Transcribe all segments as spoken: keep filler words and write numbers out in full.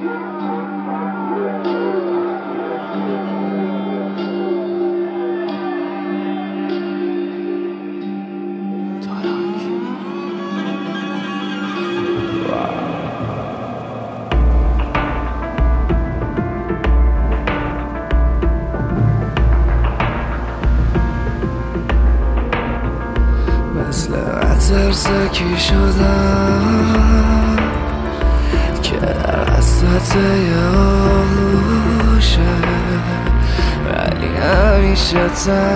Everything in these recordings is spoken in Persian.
مثل عطر سکی شدم که در وسط یه آغوشه، ولی همیشه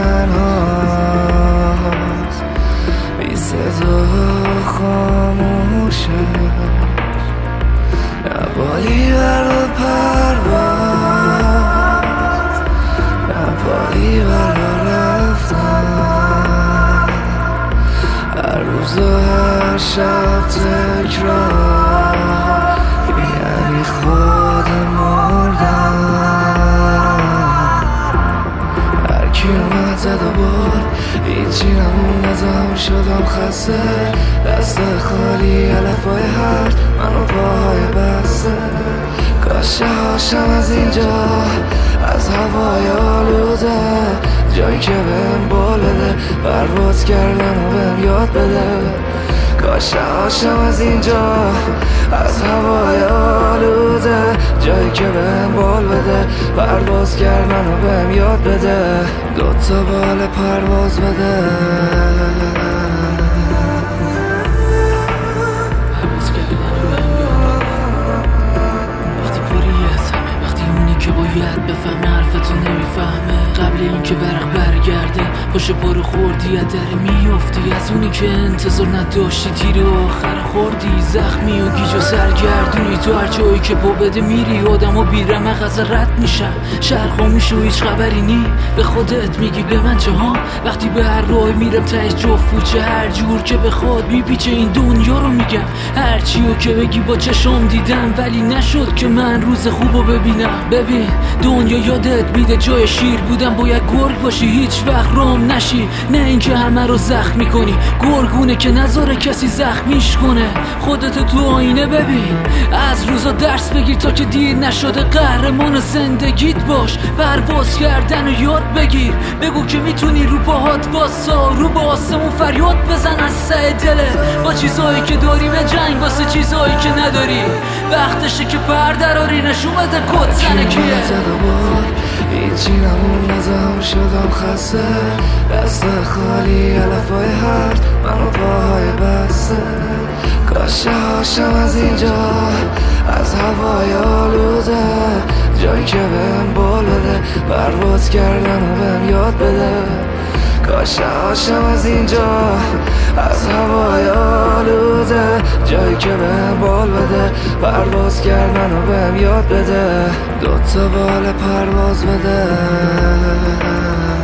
تنهاست، بی صدا خاموشه. نه بالی برا پرواز، نه بالی برا رفتن، هر روز و هر شب تکرار، یعنی خود مردن. هرکی اومد زد و برد، هیچی نمون نزم، شدم خسته، دست خالی علفای هرد، منو پاهای بسته. کاشه هاشم از اینجا، از هوای آلوده، جایی که بهم بال بده، پرواز کردن و بهم یاد بده. کاشه هاشم از اینجا، از هوای آلوده، جایی که بهم بال بده، پرواز کردن و بهم یاد بده. دوتا بال پرواز بده. پرواز کردن و بهم یاد بده. وقتی پری از همه، وقتی اونی که باید بفهمه حرفتو نمیفهمه، قبل اینکه برق برگرده پاش پارو خوردی از در میافتی، از اونی که انتظار نداشتی تیر آخر خوردی، زخمی و گیج و سرگردونی، تو هر جایی که پا بده میری. آدم و بیرمق از رد میشن، شهر خاموش و هیچ خبری نی، به خودت میگی به من چه ها؟ وقتی به هر راه میرم تهش جفوچه، هر جور که بخواد میپیچه این دنیا رو میگم، هر چیو که بگی با چشام دیدم، ولی نشد که من روز خوبو ببینم. ببین دنیا یادت میده جای شیر بودم، باید گرگ باشی، هیچ وقت رام نشی، نه اینکه همه رو زخم میکنی. گرگونه که نذاره کسی زخمیش کنه. خودتو تو آینه ببین، از روزا درس بگیر تا که دیر نشده، قهرمان زندگیت باش، پرواز کردن و یاد بگیر. بگو که میتونی رو پاهات واسا، رو به آسمون فریاد بزن از سه دلت، با چیزایی که داری به جنگ واسه چیزایی که نداری. وقتشه که پر دراری، نشون بده کد زنه کیه. هیچی نمون نزم، شدم خسته، دست خالی علفای هرد، منو پاهای بسته. کاشه هاشم از اینجا، از هوای آلوده، جایی که بهم بال بده، پرواز کردن و بهم یاد بده. کاشه هاشم از اینجا، از هوای آلوده، جایی که بهم بال بده، پرواز کردن و بهم یاد بده. دوتا بال پرواز بده.